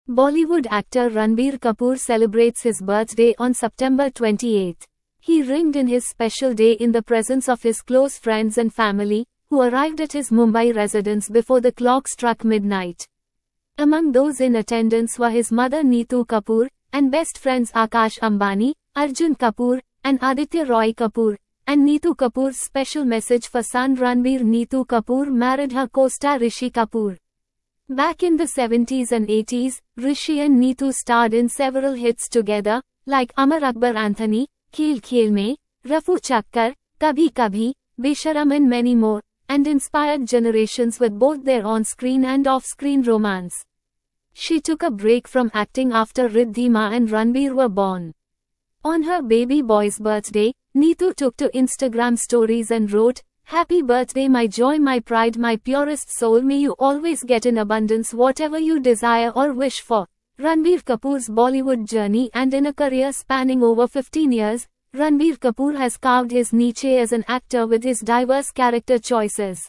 Bollywood actor Ranbir Kapoor celebrates his birthday on September 28. He ringed in his special day in the presence of his close friends and family, who arrived at his Mumbai residence before the clock struck midnight. Among those in attendance were his mother Neetu Kapoor, and best friends Akash Ambani, Arjun Kapoor, and Aditya Roy Kapoor. And Neetu Kapoor's special message for son Ranbir. Neetu Kapoor married her co-star Rishi Kapoor. Back in the 70s and 80s, Rishi and Neetu starred in several hits together, like Amar Akbar Anthony, Khel Khel Mein, Rafu Chakkar, Kabhi Kabhi, Besharam and many more, and inspired generations with both their on-screen and off-screen romance. She took a break from acting after Riddhima and Ranbir were born. On her baby boy's birthday, Neetu took to Instagram stories and wrote, "Happy birthday my joy, my pride, my purest soul, may you always get in abundance whatever you desire or wish for." Ranbir Kapoor's Bollywood journey. And in a career spanning over 15 years, Ranbir Kapoor has carved his niche as an actor with his diverse character choices.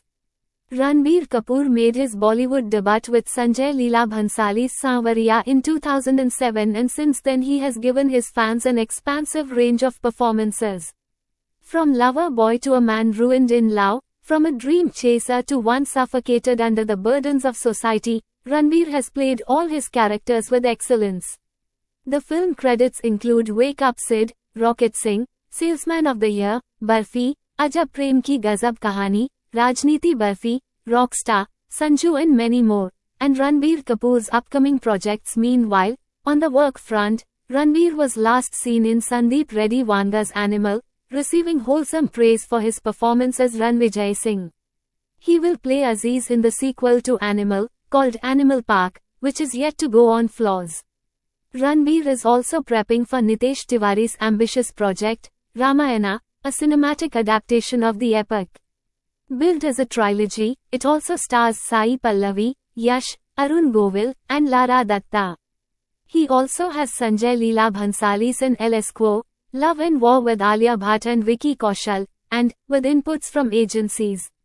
Ranbir Kapoor made his Bollywood debut with Sanjay Leela Bhansali's Saawariya in 2007, and since then he has given his fans an expansive range of performances. From lover boy to a man ruined in love, from a dream chaser to one suffocated under the burdens of society, Ranbir has played all his characters with excellence. The film credits include Wake Up Sid, Rocket Singh, Salesman of the Year, Barfi, Ajab Prem Ki Gazab Kahani, Rajneeti Barfi, Rockstar, Sanju and many more. And Ranbir Kapoor's upcoming projects. Meanwhile, on the work front, Ranbir was last seen in Sandeep Reddy Vanga's Animal, receiving wholesome praise for his performance as Ranvijay Singh. He will play Aziz in the sequel to Animal, called Animal Park, which is yet to go on floors. Ranbir is also prepping for Nitesh Tiwari's ambitious project, Ramayana, a cinematic adaptation of the epic. Billed as a trilogy, it also stars Sai Pallavi, Yash, Arun Govil, and Lara Datta. He also has Sanjay Leela Bhansali's in LS Quo, Love and War with Alia Bhatt and Vicky Kaushal, and, with inputs from agencies.